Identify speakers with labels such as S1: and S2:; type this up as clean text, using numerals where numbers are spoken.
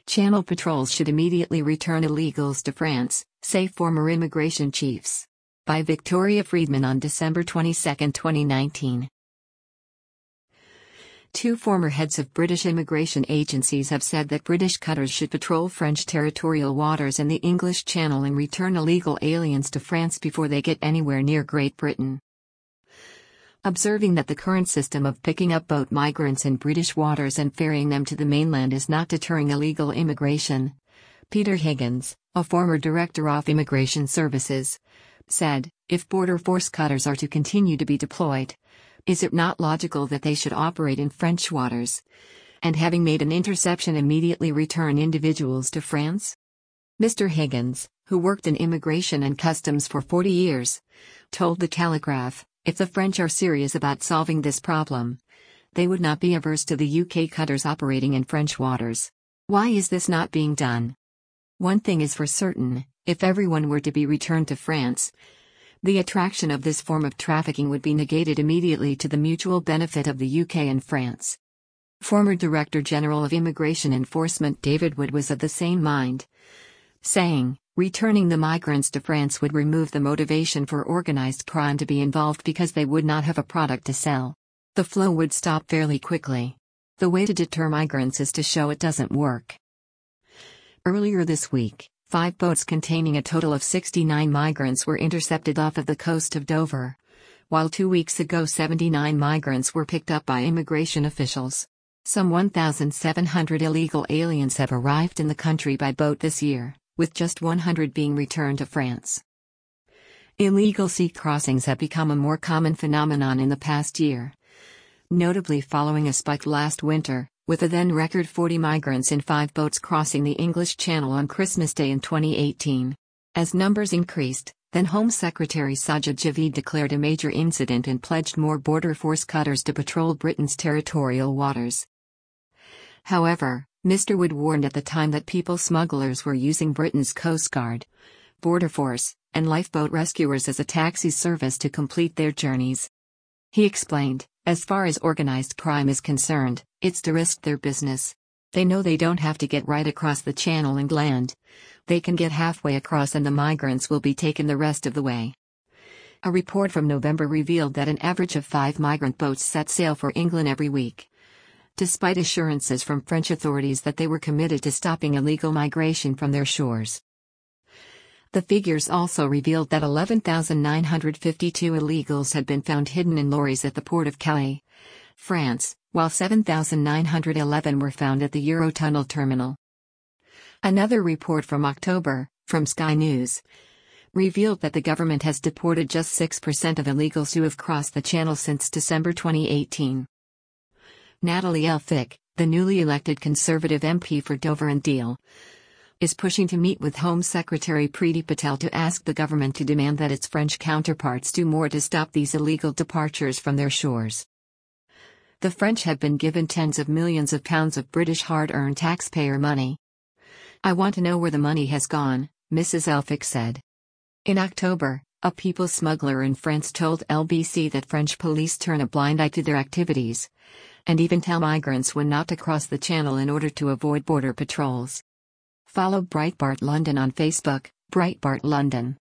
S1: Channel patrols should immediately return illegals to France, say former immigration chiefs. By Victoria Friedman on December 22, 2019. Two former heads of British immigration agencies have said that British cutters should patrol French territorial waters in the English Channel and return illegal aliens to France before they get anywhere near Great Britain. Observing that the current system of picking up boat migrants in British waters and ferrying them to the mainland is not deterring illegal immigration, Peter Higgins, a former director of Immigration Services, said, if border force cutters are to continue to be deployed, is it not logical that they should operate in French waters, and having made an interception immediately return individuals to France? Mr. Higgins, who worked in immigration and customs for 40 years, told The Telegraph, if the French are serious about solving this problem, they would not be averse to the UK cutters operating in French waters. Why is this not being done? One thing is for certain, if everyone were to be returned to France, the attraction of this form of trafficking would be negated immediately to the mutual benefit of the UK and France. Former Director General of Immigration Enforcement David Wood was of the same mind, saying, returning the migrants to France would remove the motivation for organized crime to be involved because they would not have a product to sell. The flow would stop fairly quickly. The way to deter migrants is to show it doesn't work. Earlier this week, 5 boats containing a total of 69 migrants were intercepted off of the coast of Dover, while 2 weeks ago 79 migrants were picked up by immigration officials. Some 1,700 illegal aliens have arrived in the country by boat this year, with just 100 being returned to France. Illegal sea crossings have become a more common phenomenon in the past year, notably following a spike last winter, with a then record 40 migrants in 5 boats crossing the English Channel on Christmas Day in 2018. As numbers increased, then Home Secretary Sajid Javid declared a major incident and pledged more border force cutters to patrol Britain's territorial waters. However, Mr. Wood warned at the time that people smugglers were using Britain's Coast Guard, Border Force, and lifeboat rescuers as a taxi service to complete their journeys. He explained, as far as organized crime is concerned, it's to risk their business. They know they don't have to get right across the channel and land. They can get halfway across and the migrants will be taken the rest of the way. A report from November revealed that an average of 5 migrant boats set sail for England every week, despite assurances from French authorities that they were committed to stopping illegal migration from their shores. The figures also revealed that 11,952 illegals had been found hidden in lorries at the port of Calais, France, while 7,911 were found at the Eurotunnel terminal. Another report from October, from Sky News, revealed that the government has deported just 6% of illegals who have crossed the channel since December 2018. Natalie Elphicke, the newly elected Conservative MP for Dover and Deal, is pushing to meet with Home Secretary Priti Patel to ask the government to demand that its French counterparts do more to stop these illegal departures from their shores. The French have been given tens of millions of pounds of British hard-earned taxpayer money. I want to know where the money has gone, Mrs. Elphicke said. In October, a people smuggler in France told LBC that French police turn a blind eye to their activities, and even tell migrants when not to cross the channel in order to avoid border patrols. Follow Breitbart London on Facebook, Breitbart London.